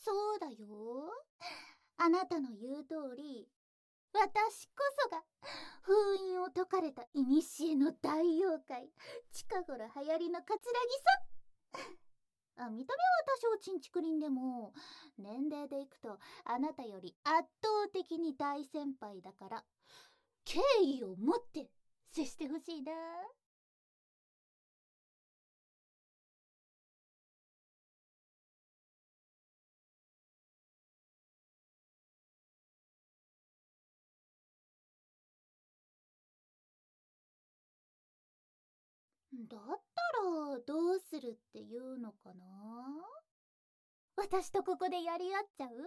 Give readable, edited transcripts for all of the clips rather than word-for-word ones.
そうだよ。あなたの言う通り、私こそが封印を解かれた古の大妖怪、近頃流行りのカツラギさん。見た目は多少チンチクリンでも、年齢でいくとあなたより圧倒的に大先輩だから、敬意を持って接してほしいな。だったらどうするっていうのかな。私とここでやり合っちゃう？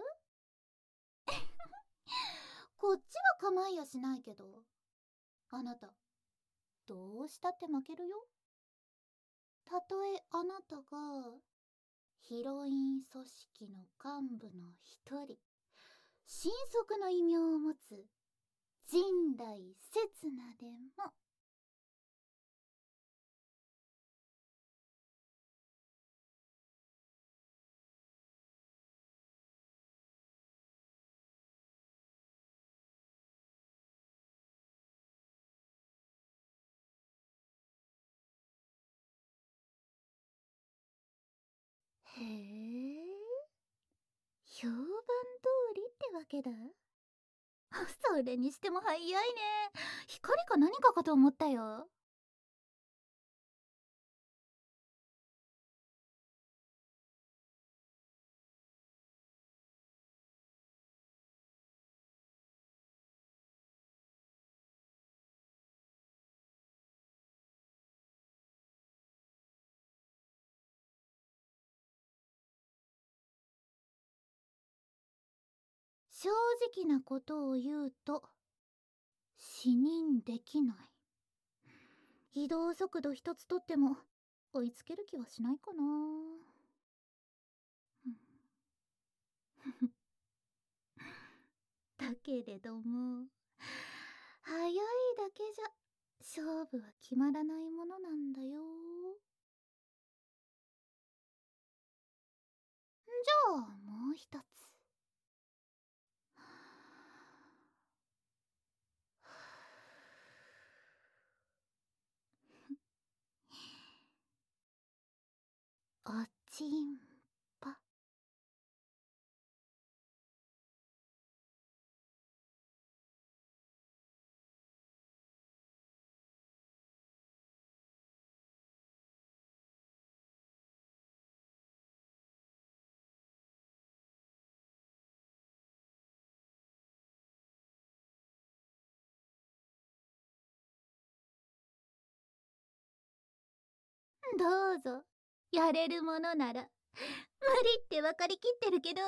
こっちは構いやしないけど、あなたどうしたって負けるよ。たとえあなたがヒロイン組織の幹部の一人、神速の異名を持つ陣内刹那でも。へえ、評判通りってわけだ。それにしても早いね。光か何かかと思ったよ。正直なことを言うと、死認できない。移動速度一つとっても追いつける気はしないかな。だけれども、早いだけじゃ勝負は決まらないものなんだよ。じゃあもう一つ。おちんぽ。どうぞ、やれるものなら。無理って分かりきってるけど。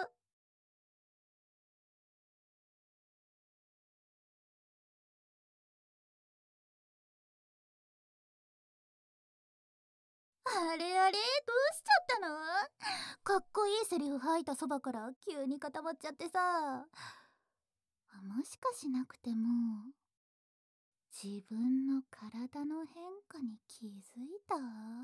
あれあれ、どうしちゃったの？かっこいいセリフ吐いたそばから急に固まっちゃってさ。もしかしなくても自分の体の変化に気づいた？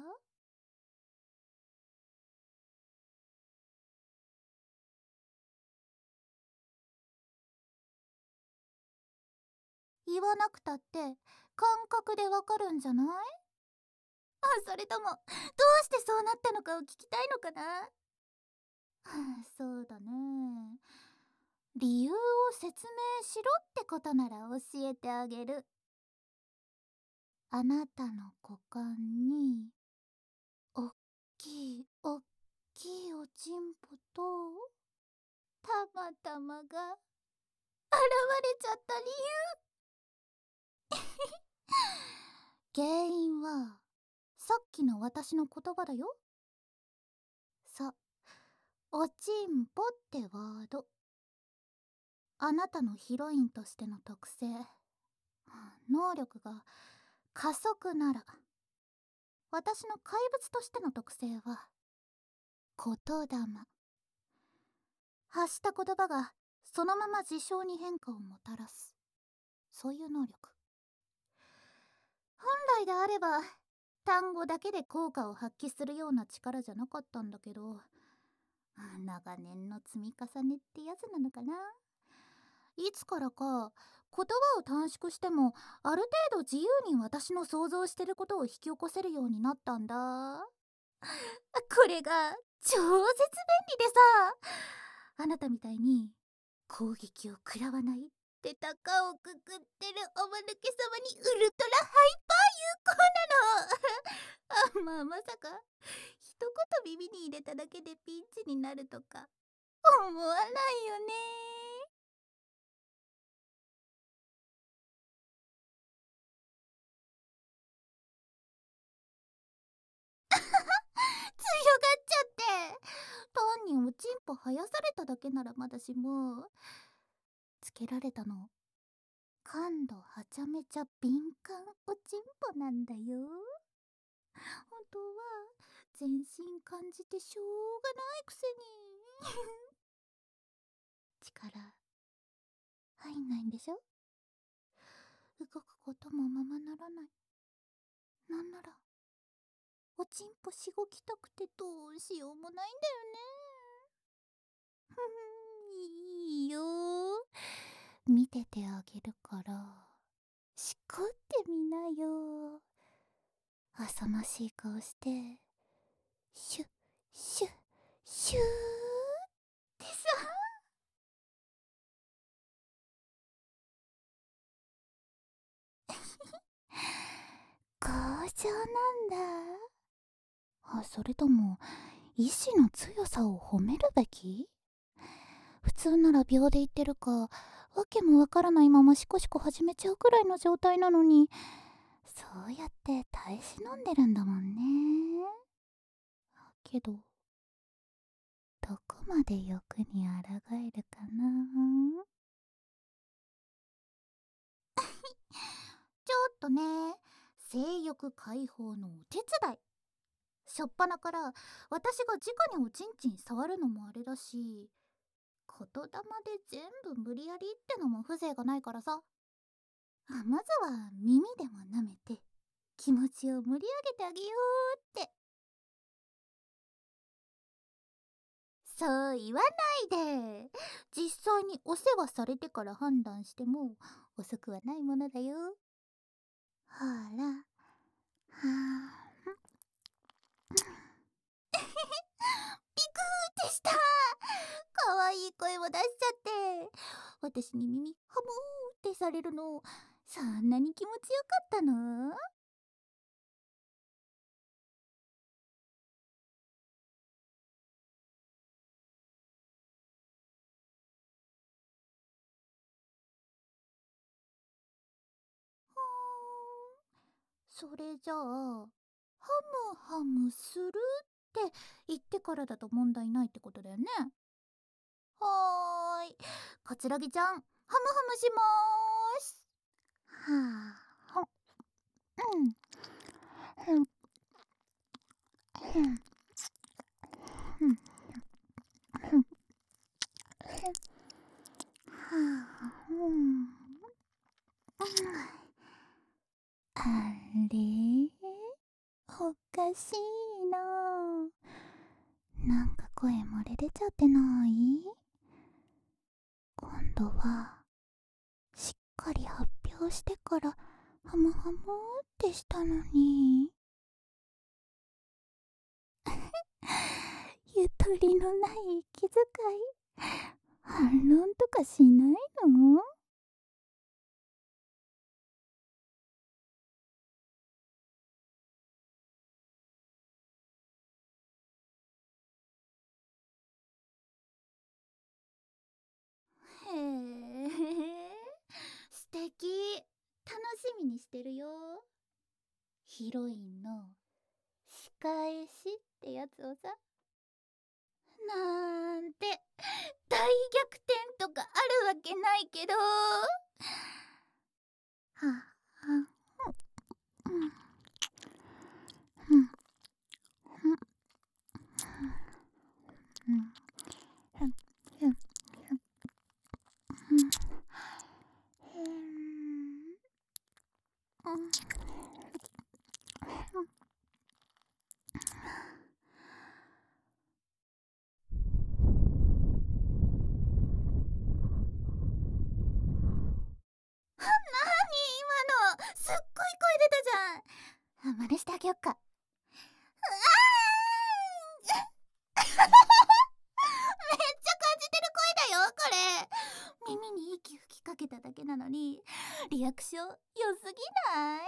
言わなくたって感覚でわかるんじゃない？それともどうしてそうなったのかを聞きたいのかな？そうだね。理由を説明しろってことなら教えてあげる。あなたの股間におっきいおっきいおちんぽとたまたまが現れちゃった理由。原因はさっきの私の言葉だよ。おちんぽってワード。あなたのヒロインとしての特性、能力が加速なら、私の怪物としての特性は言霊。発した言葉がそのまま事象に変化をもたらす、そういう能力。本来であれば単語だけで効果を発揮するような力じゃなかったんだけど、 長年の積み重ねってやつなのかな。いつからか言葉を短縮してもある程度自由に私の想像してることを引き起こせるようになったんだ。これが超絶便利でさ、あなたみたいに攻撃を食らわないって高をくくってるおまぬけ様にウルトラハイパー有効なの。まさか一言耳に入れただけでピンチになるとか思わないよね。強がっちゃって。単におちんぽ生やされただけならまだしも、つけられたの感度はちゃめちゃ敏感おちんぽなんだよ。本当は全身感じてしょうがないくせに力入んないんでしょ。動くこともままならない。なんならおちんぽしごきたくてどうしようもないんだよね。いいよ、見ててあげるからしこってみなよ。浅ましい顔してシュッシュッシューってさ。強情なんだ。それとも意志の強さを褒めるべき？普通なら秒で言ってるかわけもわからないままシコシコ始めちゃうくらいの状態なのに、そうやって耐え忍んでるんだもんね。けどどこまで欲に抗えるかな。ちょっとね、性欲解放のお手伝い。しょっぱなから私が直におちんちん触るのもあれだし、言霊で全部無理やりってのも風情がないからさ。まずは耳でも舐めて気持ちを盛り上げてあげようって。そう言わないで。実際にお世話されてから判断しても遅くはないものだよ。ほら、はあビクーってした。可愛い声を出しちゃって、私に耳ハムーってされるのそんなに気持ちよかったの？それじゃあハムハムするって言ってからだと問題ないってことだよね。はーい、かつらぎちゃんハムハムしまーす。はあ、うんうんうんうんうんはあ、あれおかしいな。なんか声漏れ出ちゃってない？今度はしっかり発表してからハムハムってしたのに。ゆとりのない息遣い、反論とかしないの？へえ、素敵。楽しみにしてるよ。ヒロインの仕返しってやつをさ。なんて大逆転とかあるわけないけど。はあ、うん、うん、うん、うん、うん、うん、うん、 略称良すぎない？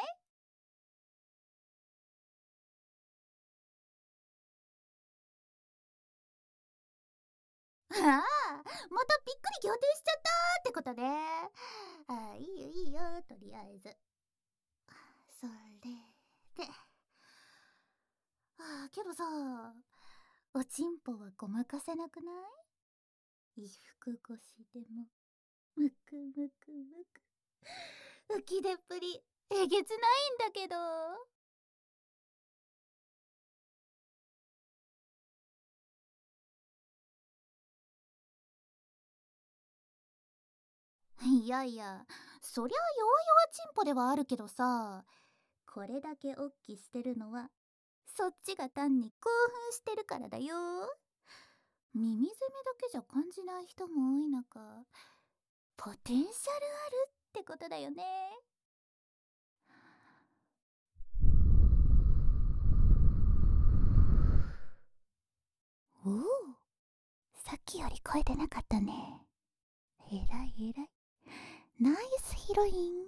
ああ、またびっくり仰天しちゃったってことね。ああ、いいよいいよ、とりあえず。それで、けどさ、おちんぽはごまかせなくない？衣服越しでも、むくむくむく。浮き出っぷり、えげつないんだけど。いやいや、そりゃ弱々チンポではあるけどさ、これだけおっきしてるのは、そっちが単に興奮してるからだよ。耳攻めだけじゃ感じない人も多い中、ポテンシャルあるってことだよね。おお、さっきより声出なかったね。えらいえらい。ナイスヒロイン。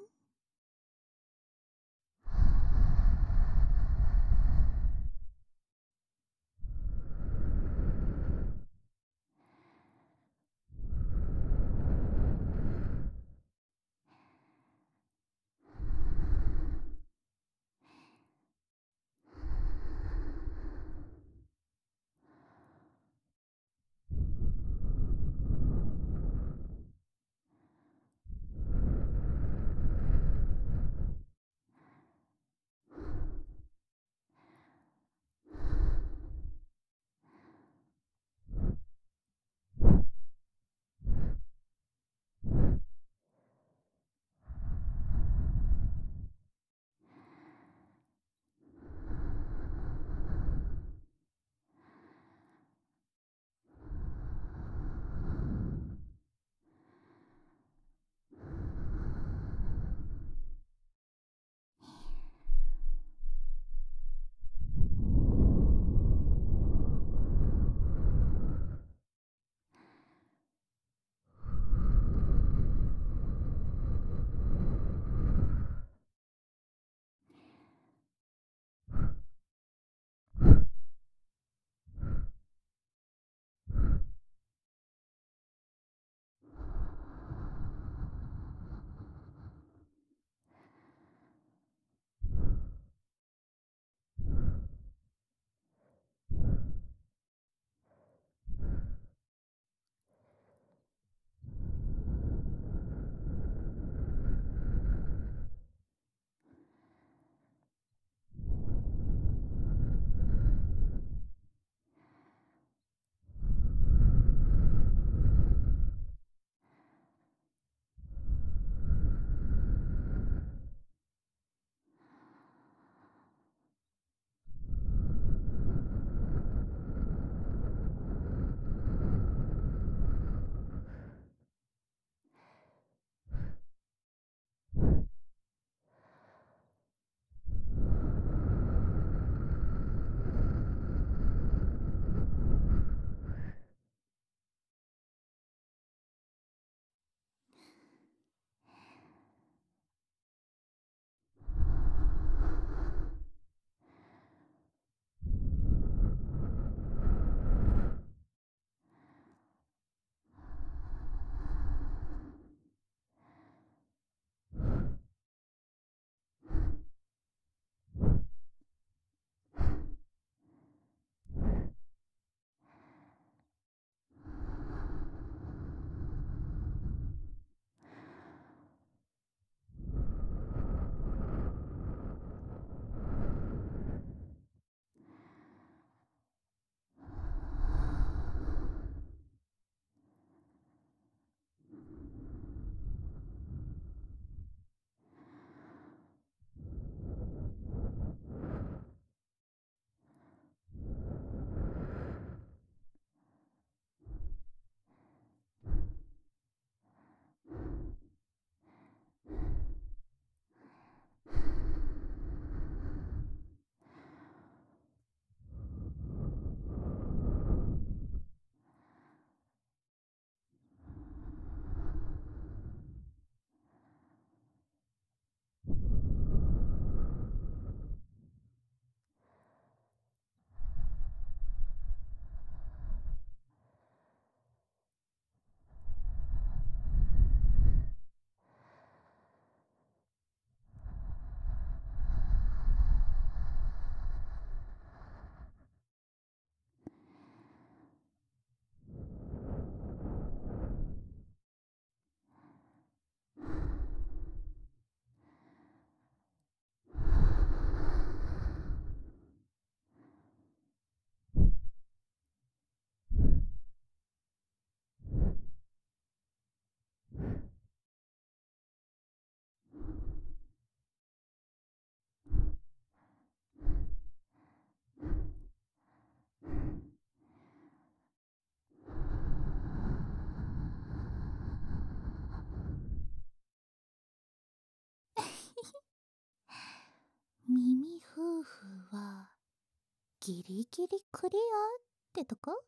ギリギリクリアってとこ？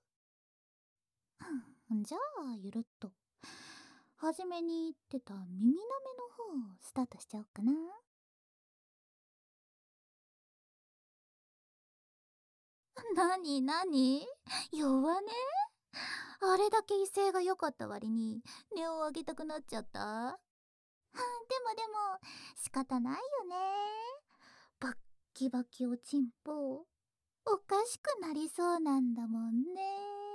じゃあゆるっとはじめに言ってた耳の目の方スタートしちゃおうかな。なになに、弱ね。あれだけ威勢が良かった割に音を上げたくなっちゃった。でも仕方ないよね。バッキバキおちんぽおかしくなりそうなんだもんね。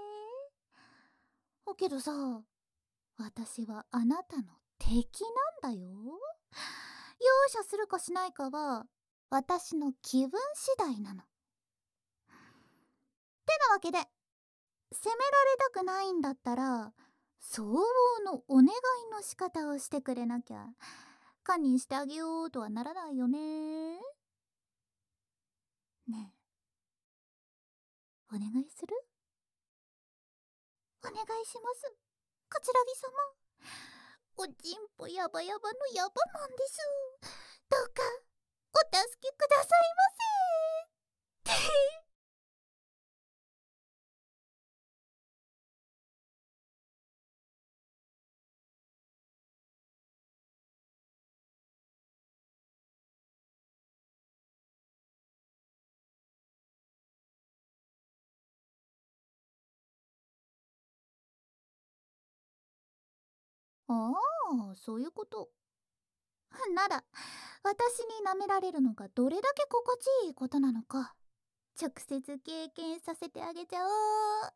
けどさ、私はあなたの敵なんだよ。容赦するかしないかは私の気分次第なの。てなわけで、責められたくないんだったら相応のお願いの仕方をしてくれなきゃ堪忍してあげようとはならないよね。ねえ、お願いする？お願いします、桂木様。おちんぽヤバヤバのヤバなんです。どうかお助けくださいませ。ああ、そういうこと。なら私に舐められるのがどれだけ心地いいことなのか直接経験させてあげちゃおう。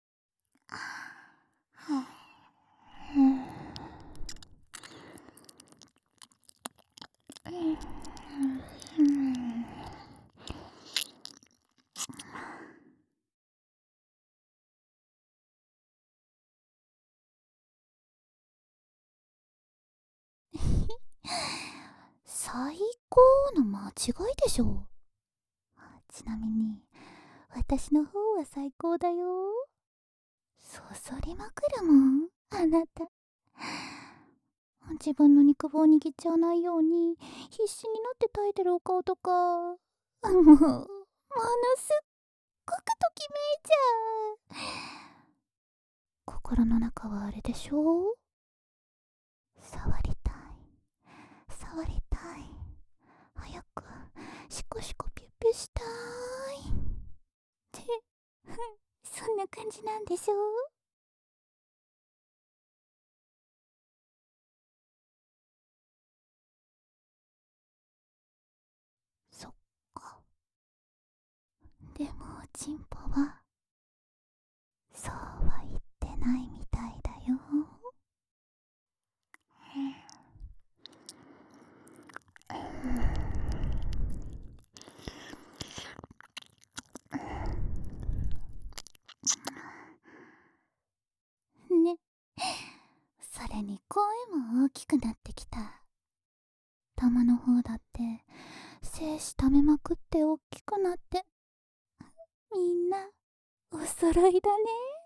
最高の間違いでしょ。ちなみに私の方は最高だよ。そそりまくるもんあなた。自分の肉棒握っちゃわないように必死になって耐えてるお顔とか、もうものすっごくときめいちゃう。心の中はあれでしょ。触りたい触りたい、早くシコシコピュピュしたいってそんな感じなんでしょ。そっか。でもおちんぽはそうは言ってないみたいだよ。ね、それに声も大きくなってきた。玉の方だって精子溜めまくって大きくなって、みんなお揃いだね。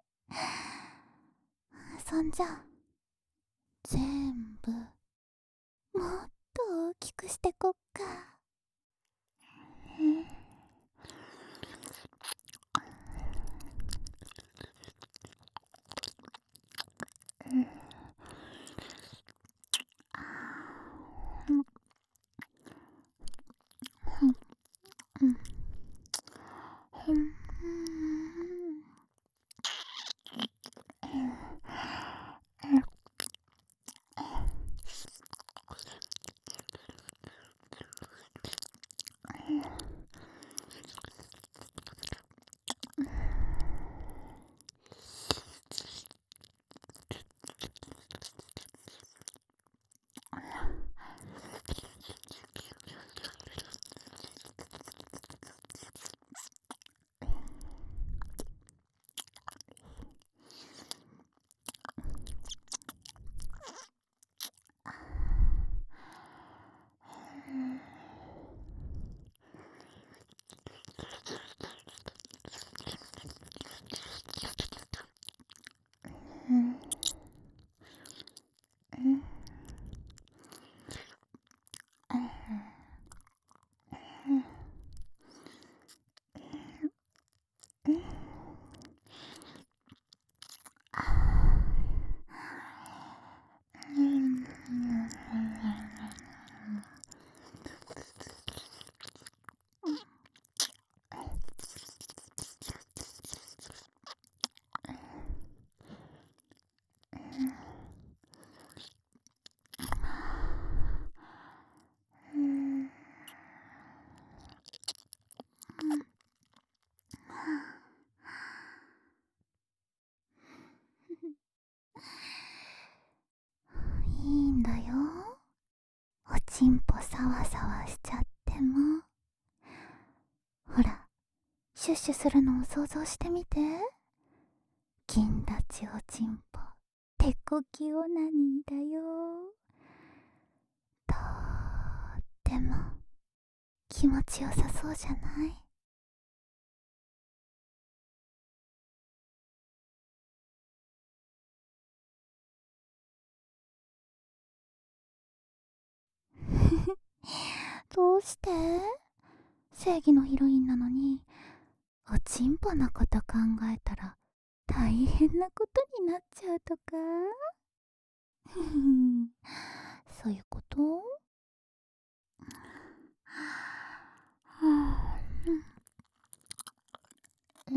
そんじゃ全部もっと大きくしてこっか。 いいんだよ、おちんぽサワサワしちゃっても。ほら、シュッシュするのを想像してみて。銀立ちおちんぽ手こきオナニーだよ。とっても気持ちよさそうじゃない？どうして？正義のヒロインなのにおちんぽのこと考えたら大変なことになっちゃうとか？そういうこと？うん、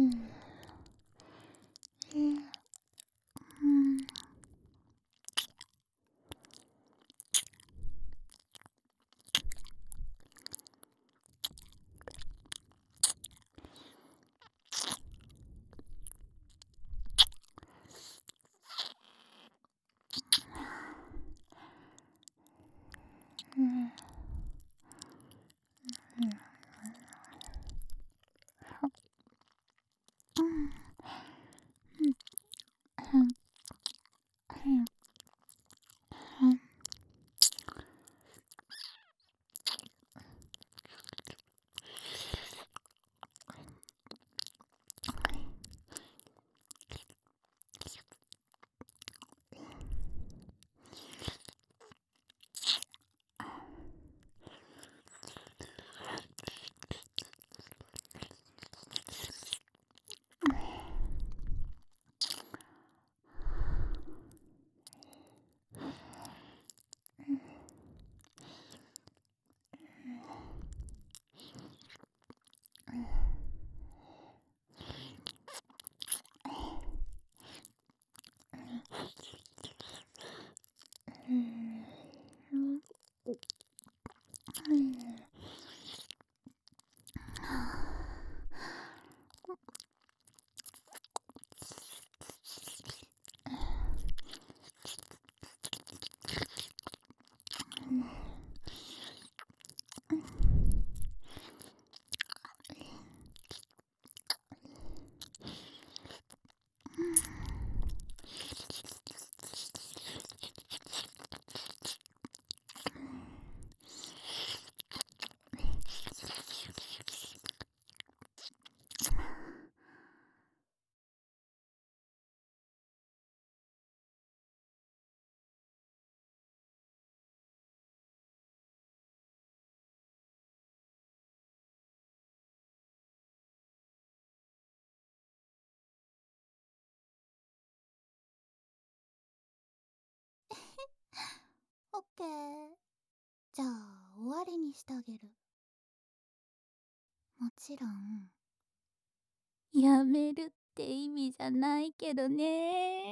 オッケー。じゃあ終わりにしてあげる。もちろんやめるって意味じゃないけどね。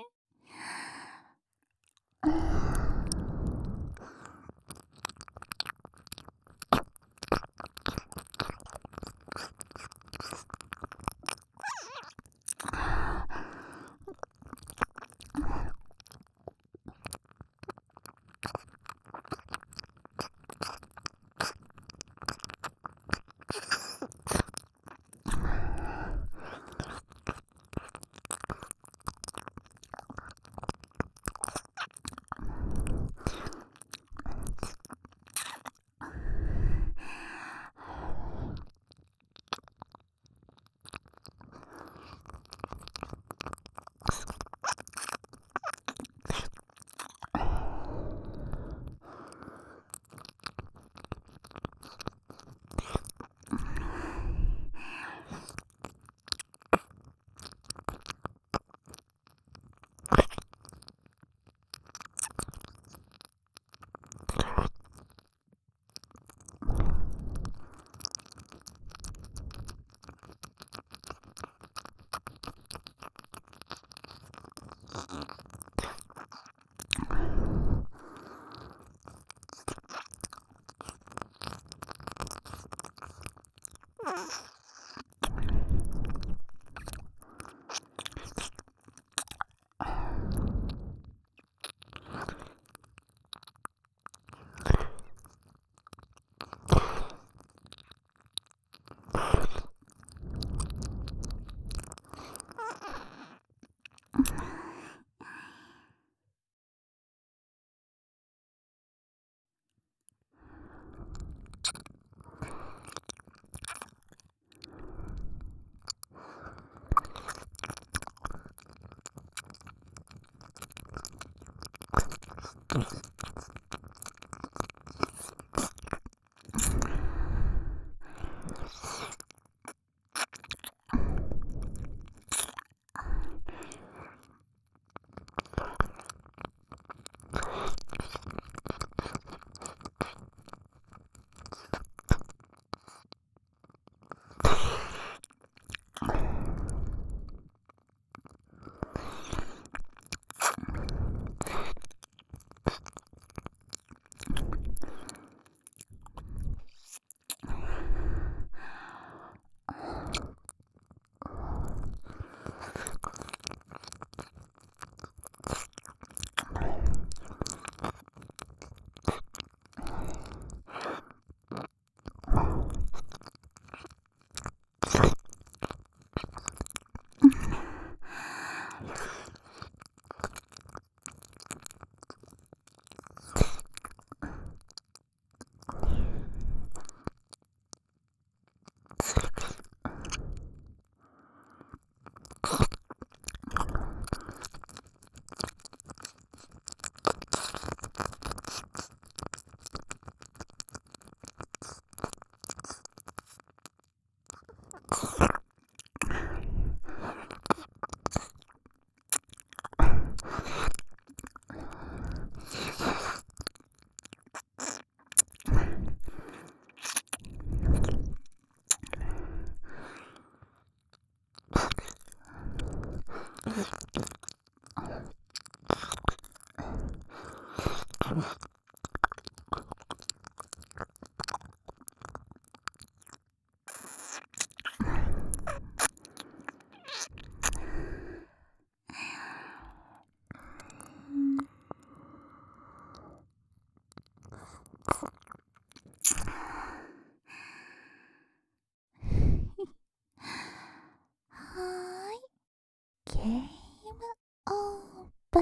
はーい、ゲームオーバー。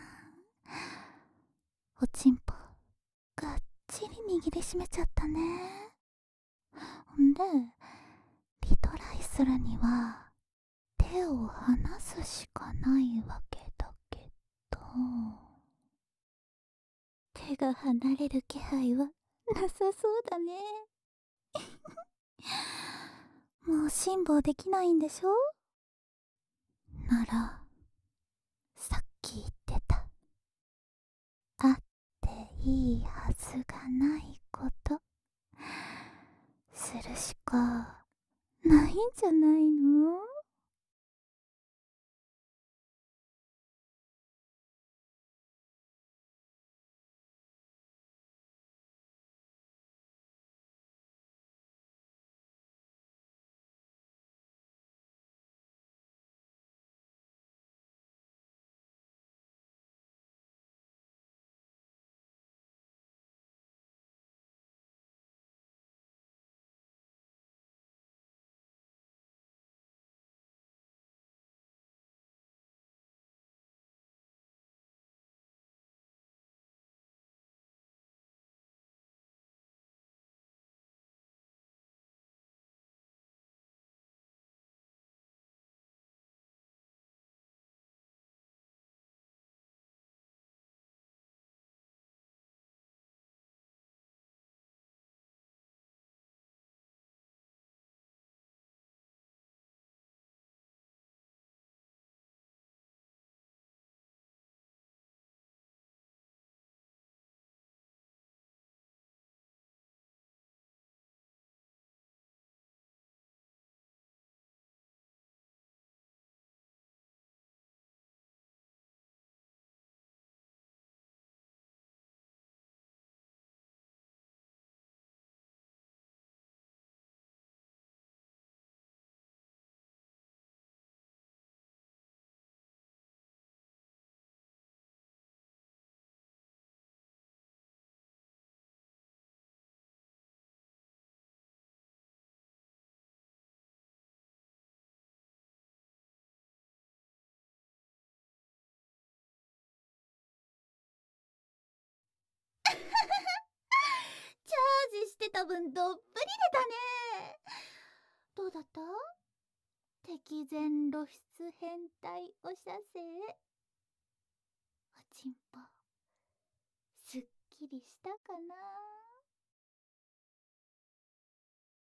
おちんぽがっちり握りしめちゃったね。ほんでリトライするには手を離すしかないわけだけど、手が離れる気配はなさそうだね。もう辛抱できないんでしょ？ならさっき言ってたあっていいはずがないことするしかないんじゃないの？チャージしてた分どっぷり出たね。どうだった？敵前露出変態お射精。おちんぽすっきりしたかな？